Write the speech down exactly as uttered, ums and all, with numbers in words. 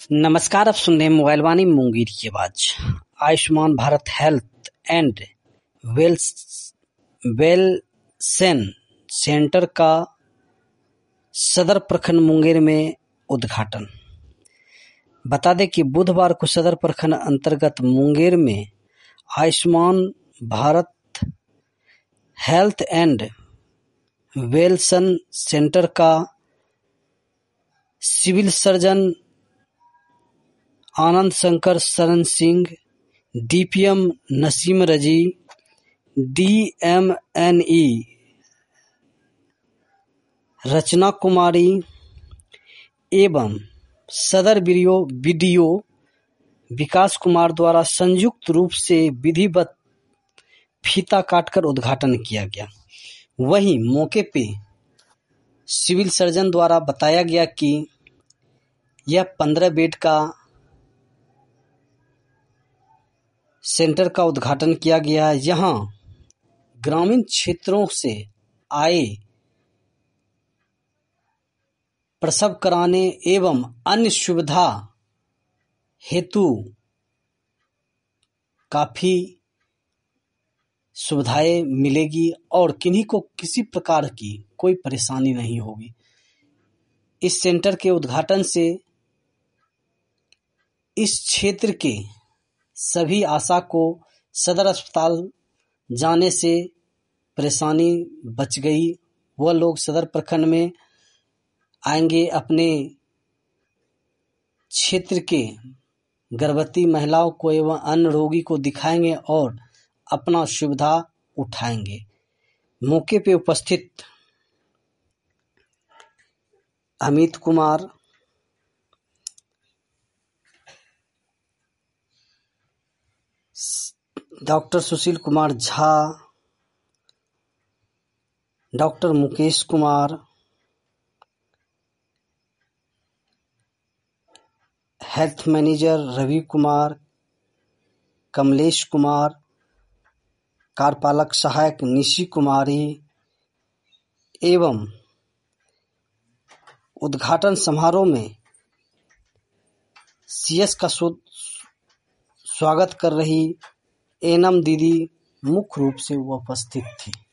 नमस्कार, आप सुन रहे हैं मोबाइल वाणी मुंगेर की आवाज। Ayushman Bharat health and wells वेलसेन सेंटर का सदर प्रखंड मुंगेर में उद्घाटन। बता दें कि बुधवार को सदर प्रखंड अंतर्गत मुंगेर में आयुष्मान भारत हेल्थ एंड वेलसेन सेंटर का civil surgeon Anand Shankar Sharan Singh, DPM Naseem रजी, डीएमएनई रचना कुमारी एवं सदर बीडीओ विकास कुमार द्वारा संयुक्त रूप से विधिवत फीता काटकर उद्घाटन किया गया। वहीं मौके पे सिविल सर्जन द्वारा बताया गया कि यह पंद्रह बेड का सेंटर का उद्घाटन किया गया। यहां ग्रामीण क्षेत्रों से आए प्रसव कराने एवं अन्य सुविधा हेतु काफी सुविधाएं मिलेगी और किन्हीं को किसी प्रकार की कोई परेशानी नहीं होगी। इस सेंटर के उद्घाटन से इस क्षेत्र के सभी आशा को सदर अस्पताल जाने से परेशानी बच गई। वह लोग सदर प्रखंड में आएंगे, अपने क्षेत्र के गर्भवती महिलाओं को एवं अन्य रोगी को दिखाएंगे और अपना सुविधा उठाएंगे। मौके पे उपस्थित Amit Kumar, doctor Sushil Kumar Jha, doctor Mukesh Kumar, health manager Ravi Kumar, Kamlesh Kumar, कार्यपालक सहायक निशी कुमारी एवं उद्घाटन समारोह में सीएस का स्वागत कर रही एनम दीदी मुख्य रूप से उपस्थित थी।